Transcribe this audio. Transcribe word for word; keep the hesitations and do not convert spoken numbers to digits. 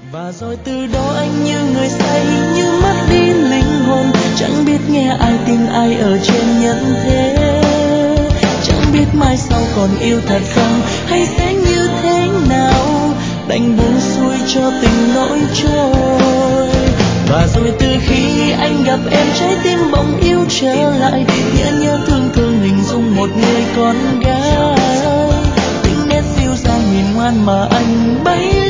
Và rồi từ đó anh như người say, như mất đi linh hồn, chẳng biết nghe ai tin ai ở trên nhân thế, chẳng biết mai sau còn yêu thật không hay sẽ như thế nào, đành buông xuôi cho tình nỗi trôi. Và rồi từ khi anh gặp em, trái tim bỗng yêu trở lại, nhớ nhớ thương thương hình dung một người con gái, tính nét dịu dàng hiền ngoan mà anh bấy